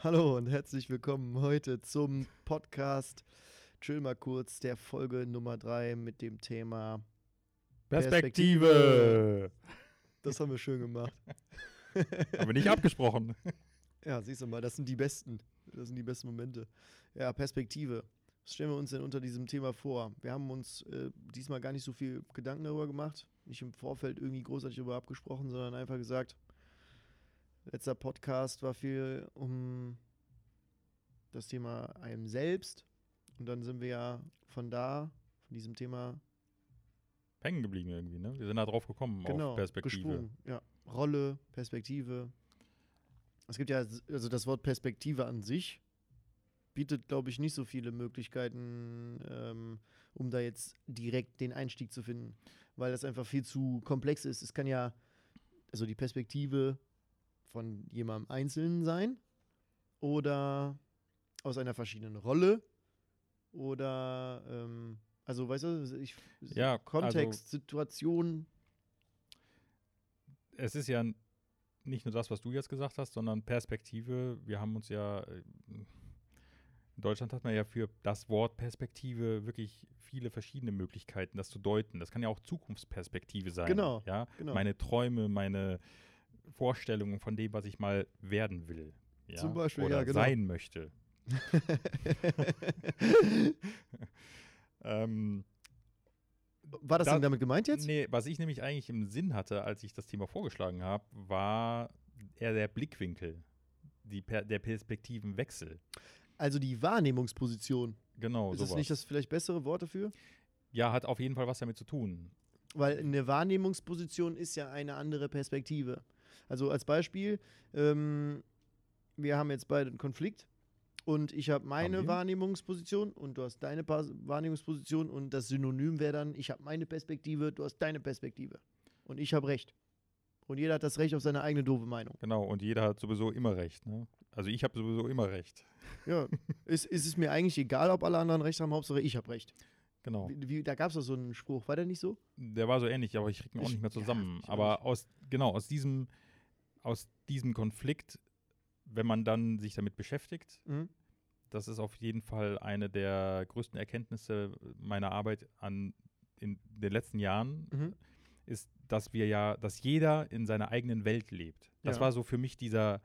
Hallo und herzlich willkommen heute zum Podcast Chill mal kurz, der Folge Nummer 3 mit dem Thema Perspektive. Das haben wir schön gemacht. Haben wir nicht abgesprochen. Ja, siehst du mal, das sind die besten. Das sind die besten Momente. Ja, Perspektive. Was stellen wir uns denn unter diesem Thema vor? Wir haben uns diesmal gar nicht so viel Gedanken darüber gemacht, nicht im Vorfeld irgendwie großartig darüber abgesprochen, sondern einfach gesagt, letzter Podcast war viel um das Thema einem selbst. Und dann sind wir ja von diesem Thema Hängen geblieben irgendwie, ne? Wir sind da drauf gekommen, auf Perspektive. Gesprungen. Ja, Rolle, Perspektive. Es gibt ja, also das Wort Perspektive an sich bietet, glaube ich, nicht so viele Möglichkeiten, um da jetzt direkt den Einstieg zu finden, weil das einfach viel zu komplex ist. Es kann ja, also die Perspektive von jemandem Einzelnen sein oder aus einer verschiedenen Rolle oder, also weißt du, Kontext, also, Situation. Es ist ja nicht nur das, was du jetzt gesagt hast, sondern Perspektive. Wir haben uns ja, in Deutschland hat man ja für das Wort Perspektive wirklich viele verschiedene Möglichkeiten, das zu deuten. Das kann ja auch Zukunftsperspektive sein. Genau, ja? genau. Meine Träume, meine Vorstellungen von dem, was ich mal werden will. Ja? Zum Beispiel, oder ja, genau. sein möchte. War das denn damit gemeint jetzt? Nee, was ich nämlich eigentlich im Sinn hatte, als ich das Thema vorgeschlagen habe, war eher der Blickwinkel, der Perspektivenwechsel. Also die Wahrnehmungsposition. Genau, Ist sowas. das nicht das vielleicht bessere Wort dafür? Ja, hat auf jeden Fall was damit zu tun. Weil eine Wahrnehmungsposition ist ja eine andere Perspektive. Also als Beispiel, wir haben jetzt beide einen Konflikt und ich habe meine Wahrnehmungsposition und du hast deine Wahrnehmungsposition und das Synonym wäre dann, ich habe meine Perspektive, du hast deine Perspektive. Und ich habe Recht. Und jeder hat das Recht auf seine eigene doofe Meinung. Genau, und jeder hat sowieso immer Recht. Ne? Also ich habe sowieso immer Recht. Ja, ist es mir eigentlich egal, ob alle anderen Recht haben, Hauptsache ich habe Recht. Genau. Da gab es doch so einen Spruch, war der nicht so? Der war so ähnlich, aber ich kriege ihn auch nicht mehr zusammen. Ja, aber aus diesem Konflikt, wenn man dann sich damit beschäftigt, das ist auf jeden Fall eine der größten Erkenntnisse meiner Arbeit in den letzten Jahren, ist, dass jeder in seiner eigenen Welt lebt. Das war so für mich dieses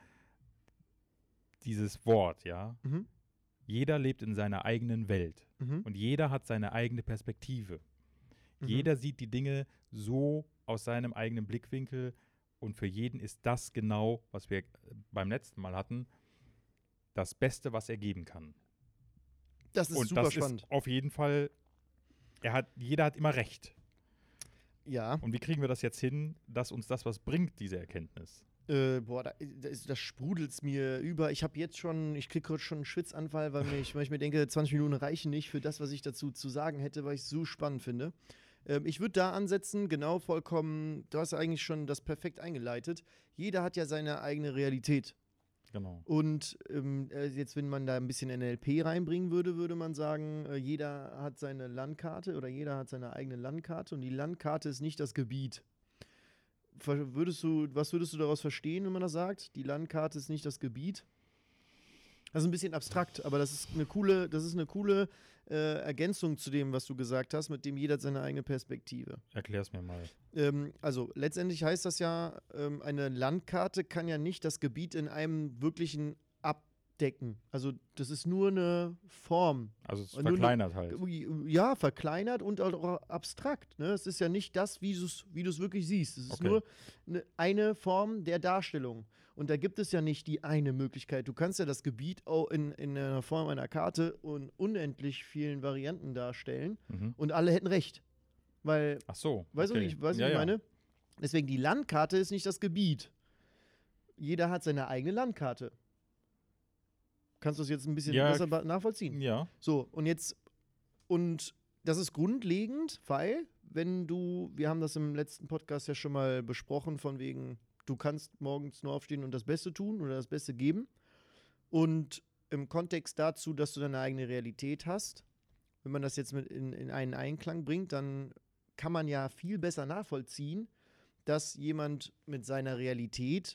Wort, ja. Jeder lebt in seiner eigenen Welt und jeder hat seine eigene Perspektive. Jeder sieht die Dinge so aus seinem eigenen Blickwinkel und für jeden ist das genau, was wir beim letzten Mal hatten, das Beste, was er geben kann. Das ist super spannend. Ist auf jeden Fall, jeder hat immer Recht. Ja. Und wie kriegen wir das jetzt hin, dass uns das was bringt, diese Erkenntnis? Das sprudelt mir über. Ich kriege kurz schon einen Schwitzanfall, weil ich mir denke, 20 Minuten reichen nicht für das, was ich dazu zu sagen hätte, weil ich es so spannend finde. Ich würde da ansetzen, genau, vollkommen, du hast eigentlich schon das perfekt eingeleitet. Jeder hat ja seine eigene Realität. Genau. Und jetzt, wenn man da ein bisschen NLP reinbringen würde, würde man sagen, jeder hat seine Landkarte oder jeder hat seine eigene Landkarte und die Landkarte ist nicht das Gebiet. Was würdest du daraus verstehen, wenn man das sagt? Die Landkarte ist nicht das Gebiet. Das ist ein bisschen abstrakt, aber das ist eine coole Ergänzung zu dem, was du gesagt hast, mit dem jeder hat seine eigene Perspektive. Erklär's mir mal. Also letztendlich heißt das ja, eine Landkarte kann ja nicht das Gebiet in einem wirklichen abdecken. Also das ist nur eine Form. Also es verkleinert halt. Ja, verkleinert und auch abstrakt. Ne? Es ist ja nicht das, wie du es wirklich siehst. Es ist nur eine Form der Darstellung. Und da gibt es ja nicht die eine Möglichkeit. Du kannst ja das Gebiet auch in einer Form einer Karte in unendlich vielen Varianten darstellen und alle hätten recht. Weil, ach so, weißt du, was ich meine? Deswegen, die Landkarte ist nicht das Gebiet. Jeder hat seine eigene Landkarte. Kannst du das jetzt ein bisschen besser nachvollziehen? Ja. So, und das ist grundlegend, weil, wir haben das im letzten Podcast ja schon mal besprochen, von wegen, du kannst morgens nur aufstehen und das Beste tun oder das Beste geben. Und im Kontext dazu, dass du deine eigene Realität hast, wenn man das jetzt in einen Einklang bringt, dann kann man ja viel besser nachvollziehen, dass jemand mit seiner Realität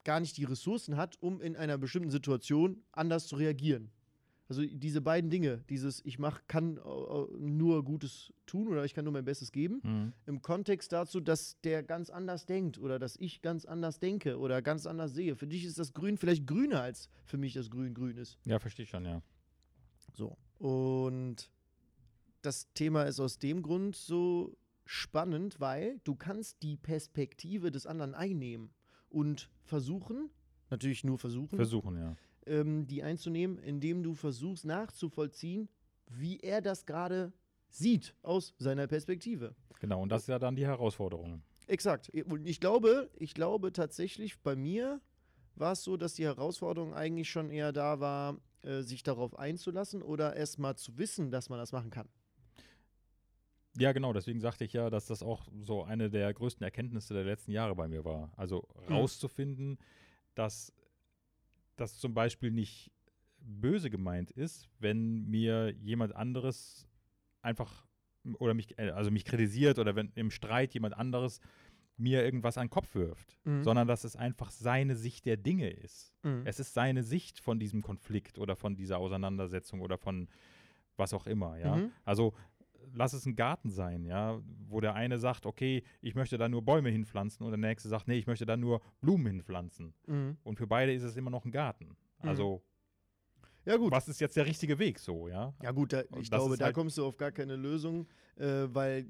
gar nicht die Ressourcen hat, um in einer bestimmten Situation anders zu reagieren. Also diese beiden Dinge, kann nur Gutes tun oder ich kann nur mein Bestes geben, im Kontext dazu, dass der ganz anders denkt oder dass ich ganz anders denke oder ganz anders sehe. Für dich ist das Grün vielleicht grüner, als für mich das Grün grün ist. Ja, verstehe ich schon, ja. So, und das Thema ist aus dem Grund so spannend, weil du kannst die Perspektive des anderen einnehmen und natürlich nur versuchen, ja. Die einzunehmen, indem du versuchst nachzuvollziehen, wie er das gerade sieht aus seiner Perspektive. Genau, und das ist ja dann die Herausforderung. Exakt. Und ich glaube tatsächlich, bei mir war es so, dass die Herausforderung eigentlich schon eher da war, sich darauf einzulassen oder erst mal zu wissen, dass man das machen kann. Ja, genau, deswegen sagte ich ja, dass das auch so eine der größten Erkenntnisse der letzten Jahre bei mir war. Also rauszufinden, dass das zum Beispiel nicht böse gemeint ist, wenn mir jemand anderes einfach oder mich kritisiert oder wenn im Streit jemand anderes mir irgendwas an den Kopf wirft, sondern dass es einfach seine Sicht der Dinge ist. Es ist seine Sicht von diesem Konflikt oder von dieser Auseinandersetzung oder von was auch immer, ja. Also lass es ein Garten sein, ja, wo der eine sagt, okay, ich möchte da nur Bäume hinpflanzen und der nächste sagt, nee, ich möchte da nur Blumen hinpflanzen. Und für beide ist es immer noch ein Garten. Also, ja, gut. Was ist jetzt der richtige Weg so, ja? Ja gut, ich glaube, da kommst du auf gar keine Lösung, weil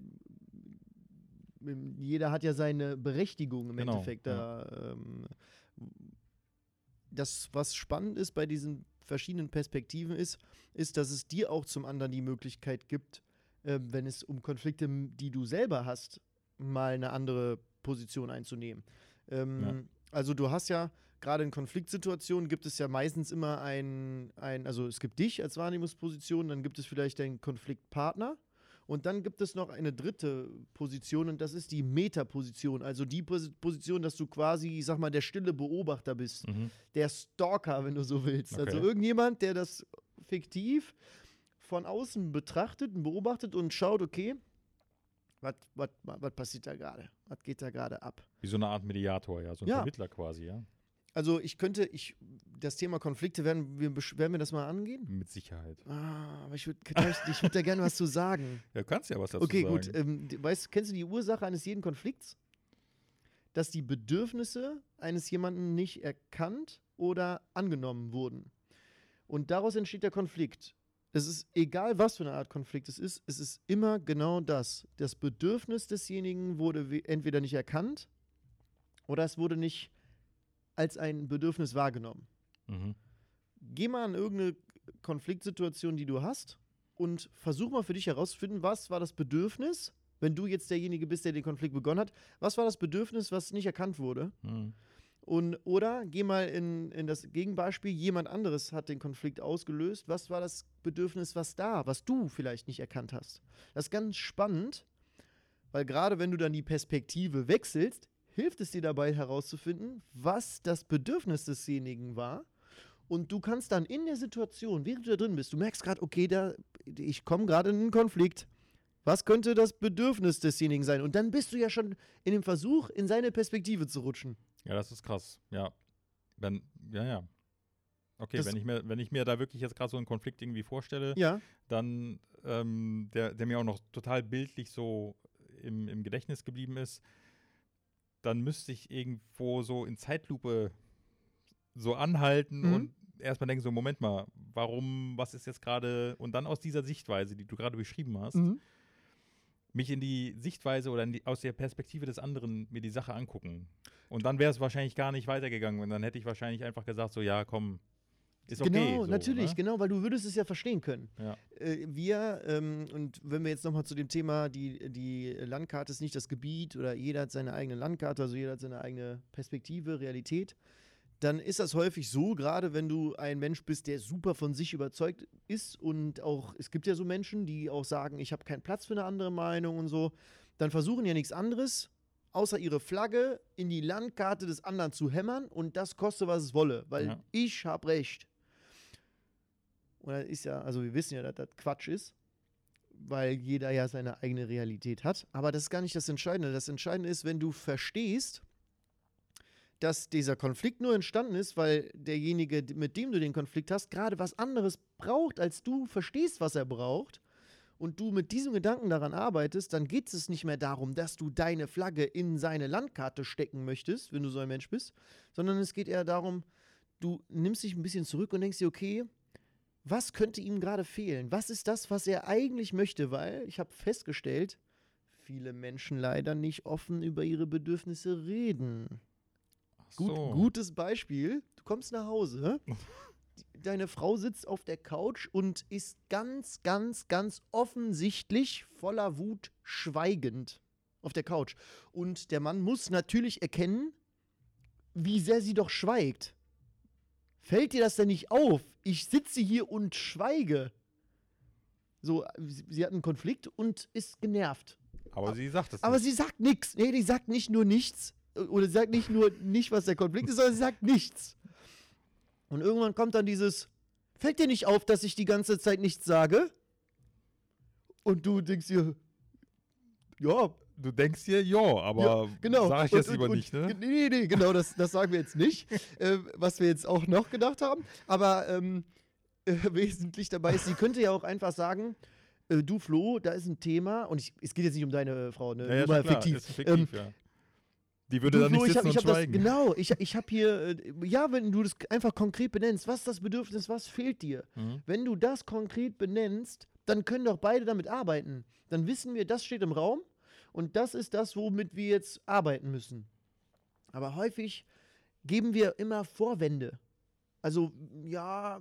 jeder hat ja seine Berechtigung im Endeffekt. Das, was spannend ist bei diesen verschiedenen Perspektiven ist, dass es dir auch zum anderen die Möglichkeit gibt, wenn es um Konflikte, die du selber hast, mal eine andere Position einzunehmen. Also du hast ja, gerade in Konfliktsituationen gibt es ja meistens immer also es gibt dich als Wahrnehmungsposition, dann gibt es vielleicht deinen Konfliktpartner und dann gibt es noch eine dritte Position und das ist die Metaposition, also die Position, dass du quasi, ich sag mal, der stille Beobachter bist, der Stalker, wenn du so willst. Okay. Also irgendjemand, der das fiktiv von außen betrachtet und beobachtet und schaut, okay, was passiert da gerade? Was geht da gerade ab? Wie so eine Art Mediator, ja, so ein Vermittler quasi, ja. Also das Thema Konflikte, werden wir das mal angehen? Mit Sicherheit. Aber ich würd da gerne was zu sagen. Ja, du kannst ja was dazu sagen. Okay, gut. Kennst du die Ursache eines jeden Konflikts? Dass die Bedürfnisse eines jemanden nicht erkannt oder angenommen wurden. Und daraus entsteht der Konflikt. Es ist egal, was für eine Art Konflikt es ist immer genau das. Das Bedürfnis desjenigen wurde entweder nicht erkannt oder es wurde nicht als ein Bedürfnis wahrgenommen. Geh mal an irgendeine Konfliktsituation, die du hast und versuch mal für dich herauszufinden, was war das Bedürfnis, wenn du jetzt derjenige bist, der den Konflikt begonnen hat, was war das Bedürfnis, was nicht erkannt wurde? Oder geh mal in das Gegenbeispiel, jemand anderes hat den Konflikt ausgelöst. Was war das Bedürfnis, was du vielleicht nicht erkannt hast? Das ist ganz spannend, weil gerade wenn du dann die Perspektive wechselst, hilft es dir dabei herauszufinden, was das Bedürfnis desjenigen war. Und du kannst dann in der Situation, während du da drin bist, du merkst gerade, okay, ich komme gerade in einen Konflikt. Was könnte das Bedürfnis desjenigen sein? Und dann bist du ja schon in dem Versuch, in seine Perspektive zu rutschen. Ja, das ist krass. Ja. Okay, wenn ich mir da wirklich jetzt gerade so einen Konflikt irgendwie vorstelle, dann der mir auch noch total bildlich so im Gedächtnis geblieben ist, dann müsste ich irgendwo so in Zeitlupe so anhalten und erstmal denken, so Moment mal, was ist jetzt gerade, und dann aus dieser Sichtweise, die du gerade beschrieben hast, mich in die Sichtweise oder aus der Perspektive des anderen mir die Sache angucken. Und dann wäre es wahrscheinlich gar nicht weitergegangen und dann hätte ich wahrscheinlich einfach gesagt, so ja, komm, ist okay. Genau, so, natürlich, ne? Genau, weil du würdest es ja verstehen können. Ja. Und wenn wir jetzt nochmal zu dem Thema, die Landkarte ist nicht das Gebiet oder jeder hat seine eigene Landkarte, also jeder hat seine eigene Perspektive, Realität, dann ist das häufig so, gerade wenn du ein Mensch bist, der super von sich überzeugt ist und auch, es gibt ja so Menschen, die auch sagen, ich habe keinen Platz für eine andere Meinung und so, dann versuchen ja nichts anderes, außer ihre Flagge in die Landkarte des anderen zu hämmern und das koste, was es wolle, weil ich habe Recht. Und das ist ja, also wir wissen ja, dass das Quatsch ist, weil jeder ja seine eigene Realität hat, aber das ist gar nicht das Entscheidende. Das Entscheidende ist, wenn du verstehst, dass dieser Konflikt nur entstanden ist, weil derjenige, mit dem du den Konflikt hast, gerade was anderes braucht, als du verstehst, was er braucht, und du mit diesem Gedanken daran arbeitest, dann geht es nicht mehr darum, dass du deine Flagge in seine Landkarte stecken möchtest, wenn du so ein Mensch bist, sondern es geht eher darum, du nimmst dich ein bisschen zurück und denkst dir, okay, was könnte ihm gerade fehlen? Was ist das, was er eigentlich möchte? Weil ich habe festgestellt, viele Menschen leider nicht offen über ihre Bedürfnisse reden. So. Gutes Beispiel, du kommst nach Hause, deine Frau sitzt auf der Couch und ist ganz, ganz, ganz offensichtlich voller Wut schweigend auf der Couch. Und der Mann muss natürlich erkennen, wie sehr sie doch schweigt. Fällt dir das denn nicht auf? Ich sitze hier und schweige. So, sie hat einen Konflikt und ist genervt. Aber sie sagt es Aber nicht. sie sagt nichts. Nee, die sagt nicht nur nichts. Oder sie sagt nicht nur nicht, was der Konflikt ist, sondern sie sagt nichts. Und irgendwann kommt dann dieses, fällt dir nicht auf, dass ich die ganze Zeit nichts sage? Und du denkst dir, ja. Du denkst dir, ja, aber genau. sag ich jetzt lieber nicht, ne? Nee, genau, das sagen wir jetzt nicht. Was wir jetzt auch noch gedacht haben. Aber wesentlich dabei ist, sie könnte ja auch einfach sagen, du Flo, da ist ein Thema, und es geht jetzt nicht um deine Frau, ne? Ja, Nur mal klar, fiktiv. ist fiktiv, ja. Die würde da nicht sitzen und schweigen. Genau, ich habe hier, ja, wenn du das einfach konkret benennst, was ist das Bedürfnis, was fehlt dir? Wenn du das konkret benennst, dann können doch beide damit arbeiten. Dann wissen wir, das steht im Raum und das ist das, womit wir jetzt arbeiten müssen. Aber häufig geben wir immer Vorwände. Also, ja,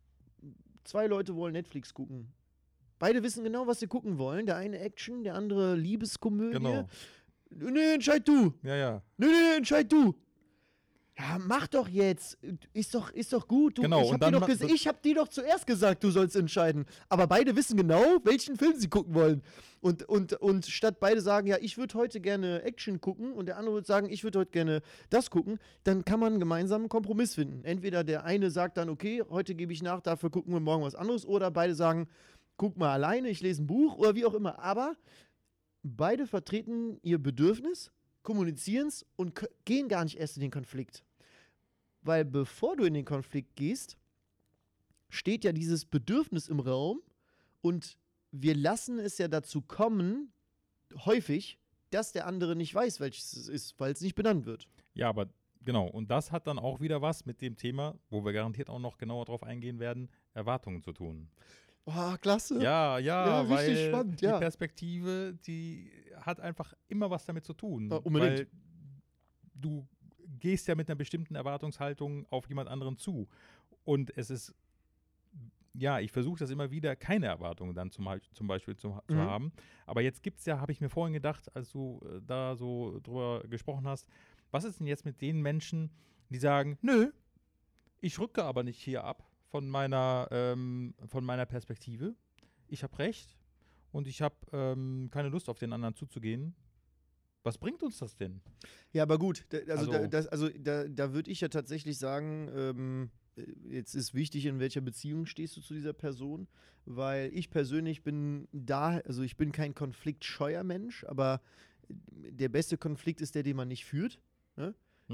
2 Leute wollen Netflix gucken. Beide wissen genau, was sie gucken wollen. Der eine Action, der andere Liebeskomödie. Genau. Nee, entscheid du. Ja. Nee, entscheid du. Ja, mach doch jetzt. Ist doch gut. Genau, Ich hab dir doch zuerst gesagt, du sollst entscheiden. Aber beide wissen genau, welchen Film sie gucken wollen. Und statt beide sagen, ja, ich würde heute gerne Action gucken und der andere würde sagen, ich würde heute gerne das gucken, dann kann man gemeinsam einen Kompromiss finden. Entweder der eine sagt dann, okay, heute gebe ich nach, dafür gucken wir morgen was anderes. Oder beide sagen, guck mal alleine, ich lese ein Buch oder wie auch immer. Aber beide vertreten ihr Bedürfnis, kommunizieren es und gehen gar nicht erst in den Konflikt. Weil bevor du in den Konflikt gehst, steht ja dieses Bedürfnis im Raum und wir lassen es ja dazu kommen, häufig, dass der andere nicht weiß, welches es ist, weil es nicht benannt wird. Ja, aber genau. Und das hat dann auch wieder was mit dem Thema, wo wir garantiert auch noch genauer drauf eingehen werden, Erwartungen zu tun. Oh, klasse. Ja, weil richtig spannend, die Perspektive, die hat einfach immer was damit zu tun. Unbedingt. Weil du gehst ja mit einer bestimmten Erwartungshaltung auf jemand anderen zu. Und es ist, ja, ich versuche das immer wieder, keine Erwartungen dann zum Beispiel zu haben. Aber jetzt gibt es ja, habe ich mir vorhin gedacht, als du da so drüber gesprochen hast, was ist denn jetzt mit den Menschen, die sagen, nö, ich rücke aber nicht hier ab von meiner Perspektive. Ich habe recht und ich habe keine Lust, auf den anderen zuzugehen. Was bringt uns das denn? Ja, aber gut, da würde ich ja tatsächlich sagen, jetzt ist wichtig, in welcher Beziehung stehst du zu dieser Person, weil ich persönlich bin ich bin kein konfliktscheuer Mensch, aber der beste Konflikt ist der, den man nicht führt. Ne?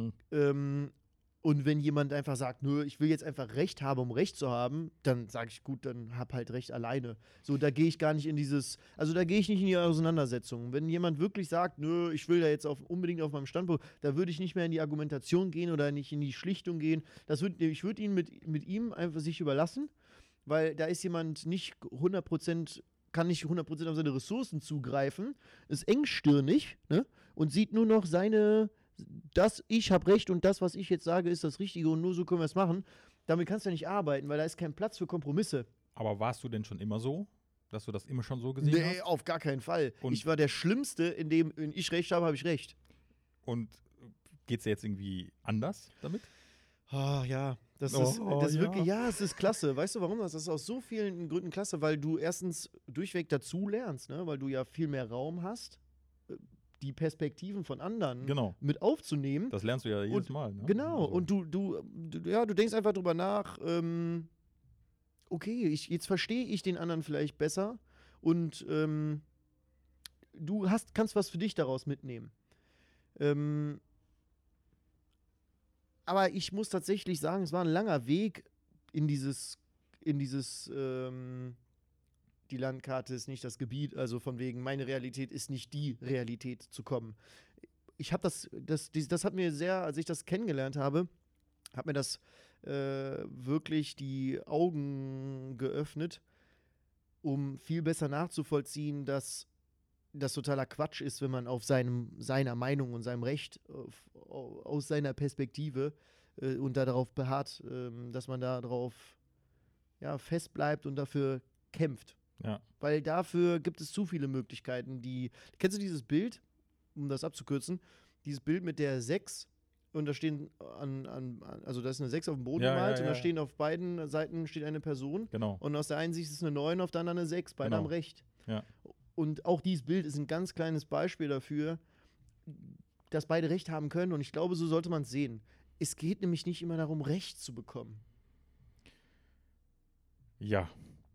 Und wenn jemand einfach sagt, nö, ich will jetzt einfach Recht haben, um Recht zu haben, dann sage ich, gut, dann hab halt Recht alleine. So, da gehe ich gar nicht in da gehe ich nicht in die Auseinandersetzung. Wenn jemand wirklich sagt, nö, ich will da jetzt unbedingt auf meinem Standpunkt, da würde ich nicht mehr in die Argumentation gehen oder nicht in die Schlichtung gehen. Ich würde ihn mit ihm einfach sich überlassen, weil da ist jemand nicht 100%, kann nicht 100% auf seine Ressourcen zugreifen, ist engstirnig, ne? Und sieht nur noch ich habe Recht und das, was ich jetzt sage, ist das Richtige und nur so können wir es machen. Damit kannst du ja nicht arbeiten, weil da ist kein Platz für Kompromisse. Aber warst du denn schon immer so? Dass du das immer schon so gesehen hast? Nee, auf gar keinen Fall. Und ich war der Schlimmste, in dem, wenn ich Recht habe, habe ich Recht. Und geht's dir jetzt irgendwie anders damit? Oh, ja, das ist wirklich, es ist klasse. Weißt du, warum das? Das ist aus so vielen Gründen klasse, weil du erstens durchweg dazu lernst, ne? Weil du ja viel mehr Raum hast, die Perspektiven von anderen mit aufzunehmen. Das lernst du ja jedes Mal. Ne? Genau, also. Und du denkst einfach drüber nach, okay, jetzt verstehe ich den anderen vielleicht besser und du kannst was für dich daraus mitnehmen. Aber ich muss tatsächlich sagen, es war ein langer Weg in dieses die Landkarte ist nicht das Gebiet, also von wegen, meine Realität ist nicht die Realität zu kommen. Ich habe das hat mir sehr, als ich das kennengelernt habe, hat mir das wirklich die Augen geöffnet, um viel besser nachzuvollziehen, dass das totaler Quatsch ist, wenn man auf seiner Meinung und seinem Recht aus seiner Perspektive und darauf beharrt, dass man darauf fest bleibt und dafür kämpft. Ja. Weil dafür gibt es zu viele Möglichkeiten. Kennst du dieses Bild, um das abzukürzen, dieses Bild mit der 6 und da stehen also da ist eine 6 auf dem Boden gemalt und da stehen auf beiden Seiten steht eine Person. Genau. Und aus der einen Sicht ist eine 9, auf der anderen eine 6, beide haben recht. Ja. Und auch dieses Bild ist ein ganz kleines Beispiel dafür, dass beide Recht haben können. Und ich glaube, so sollte man es sehen. Es geht nämlich nicht immer darum, Recht zu bekommen. Ja.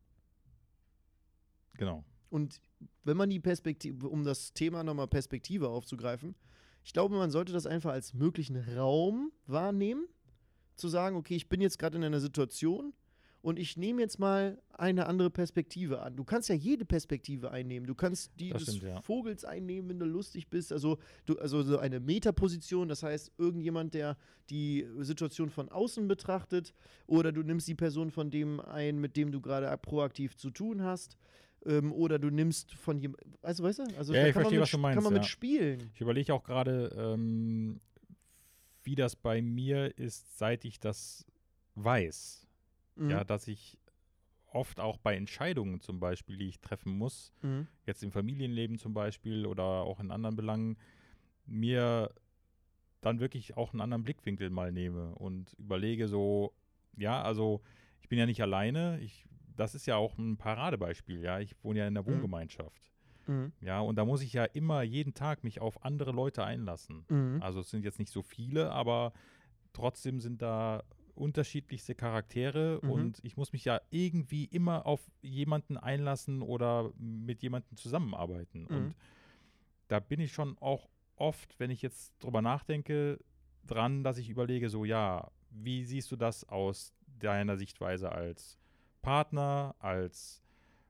Genau. Und wenn man die Perspektive, um das Thema nochmal Perspektive aufzugreifen, ich glaube, man sollte das einfach als möglichen Raum wahrnehmen, zu sagen, okay, ich bin jetzt gerade in einer Situation und ich nehme jetzt mal eine andere Perspektive an. Du kannst ja jede Perspektive einnehmen. Du kannst die des Vogels einnehmen, wenn du lustig bist. Also so eine Metaposition, das heißt, irgendjemand, der die Situation von außen betrachtet, oder du nimmst die Person von dem ein, mit dem du gerade proaktiv zu tun hast. Oder du nimmst von jemandem, weißt du? Also ja, ich verstehe, was du meinst. Kann man mitspielen. Ich überlege auch gerade, wie das bei mir ist, seit ich das weiß. Ja, dass ich oft auch bei Entscheidungen zum Beispiel, die ich treffen muss, jetzt im Familienleben zum Beispiel oder auch in anderen Belangen, mir dann wirklich auch einen anderen Blickwinkel mal nehme und überlege so, ja, also ich bin ja nicht alleine, das ist ja auch ein Paradebeispiel, ja, ich wohne ja in einer Wohngemeinschaft. Ja, und da muss ich ja immer jeden Tag mich auf andere Leute einlassen. Also es sind jetzt nicht so viele, aber trotzdem sind da unterschiedlichste Charaktere und ich muss mich ja irgendwie immer auf jemanden einlassen oder mit jemandem zusammenarbeiten. Und da bin ich schon auch oft, wenn ich jetzt drüber nachdenke, dran, dass ich überlege, so ja, wie siehst du das aus deiner Sichtweise als Partner, als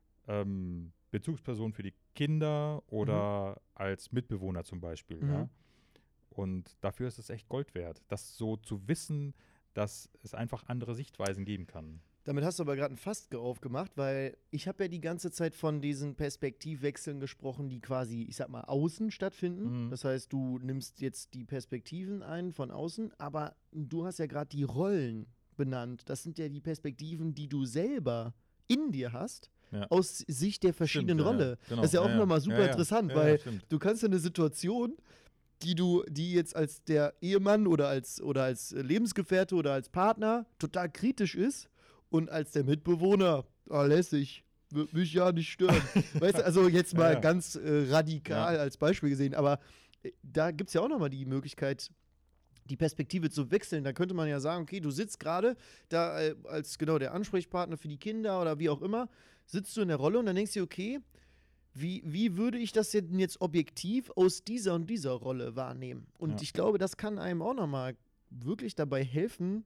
Bezugsperson für die Kinder oder als Mitbewohner zum Beispiel, ja? Und dafür ist es echt Gold wert, das so zu wissen, dass es einfach andere Sichtweisen geben kann. Damit hast du aber gerade ein Fass aufgemacht, weil ich habe ja die ganze Zeit von diesen Perspektivwechseln gesprochen, die quasi, ich sag mal, außen stattfinden. Das heißt, du nimmst jetzt die Perspektiven ein von außen, aber du hast ja gerade die Rollen benannt. Das sind ja die Perspektiven, die du selber in dir hast, aus Sicht der verschiedenen Rolle. Genau. Das ist ja auch nochmal super interessant, weil du kannst ja eine Situation, die jetzt als der Ehemann oder als Lebensgefährte oder als Partner total kritisch ist und als der Mitbewohner, lässig, wird mich ja nicht stören. Weißt du, also jetzt mal ganz radikal als Beispiel gesehen, aber da gibt es ja auch nochmal die Möglichkeit, die Perspektive zu wechseln. Da könnte man ja sagen, okay, du sitzt gerade da als genau der Ansprechpartner für die Kinder oder wie auch immer, sitzt du in der Rolle und dann denkst du, okay, wie würde ich das denn jetzt objektiv aus dieser und dieser Rolle wahrnehmen? Und ich glaube, das kann einem auch nochmal wirklich dabei helfen,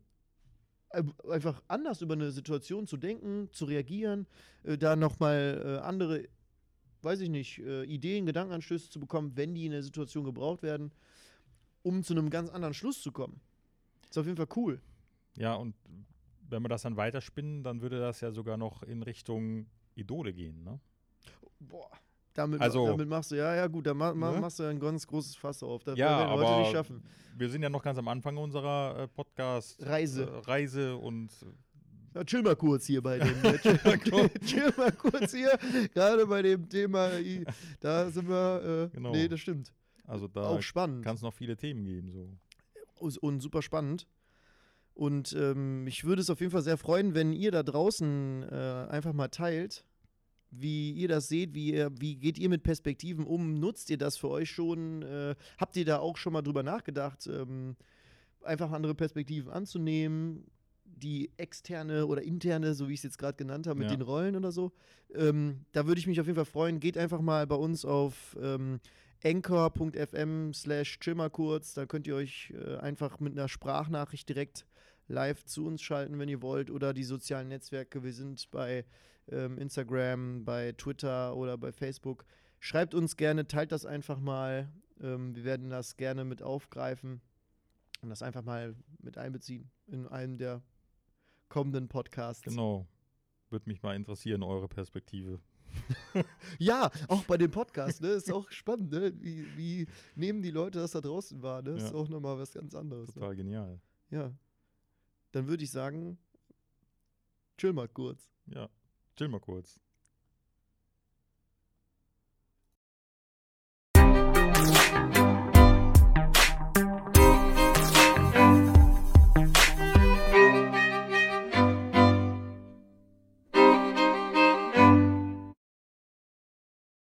einfach anders über eine Situation zu denken, zu reagieren, da nochmal andere, weiß ich nicht, Ideen, Gedankenanstöße zu bekommen, wenn die in der Situation gebraucht werden, um zu einem ganz anderen Schluss zu kommen. Ist auf jeden Fall cool. Ja, und wenn wir das dann weiterspinnen, dann würde das ja sogar noch in Richtung Idole gehen, ne? Boah, damit machst du, machst du ein ganz großes Fass auf. Das werden wir heute nicht schaffen. Wir sind ja noch ganz am Anfang unserer Podcast-Reise und chill mal kurz hier bei dem. Chill mal kurz hier, gerade bei dem Thema. Da sind wir. Genau. Nee, das stimmt. Also da auch spannend. Kann es noch viele Themen geben. So. Und super spannend. Und mich würde es auf jeden Fall sehr freuen, wenn ihr da draußen einfach mal teilt, wie ihr das seht, wie geht ihr mit Perspektiven um? Nutzt ihr das für euch schon? Habt ihr da auch schon mal drüber nachgedacht, einfach andere Perspektiven anzunehmen, die externe oder interne, so wie ich es jetzt gerade genannt habe, mit den Rollen oder so? Da würde ich mich auf jeden Fall freuen. Geht einfach mal bei uns auf anchor.fm/chillmalkurz. Da könnt ihr euch einfach mit einer Sprachnachricht direkt live zu uns schalten, wenn ihr wollt. Oder die sozialen Netzwerke. Wir sind bei Instagram, bei Twitter oder bei Facebook. Schreibt uns gerne, teilt das einfach mal. Wir werden das gerne mit aufgreifen und das einfach mal mit einbeziehen in einem der kommenden Podcasts. Genau. Würde mich mal interessieren, eure Perspektive. Ja, auch bei dem Podcast, ne? Ist auch spannend, ne? Wie nehmen die Leute das da draußen wahr, ne? Ist auch nochmal was ganz anderes. Total genial. Ja. Dann würde ich sagen, chill mal kurz. Ja, chill mal kurz.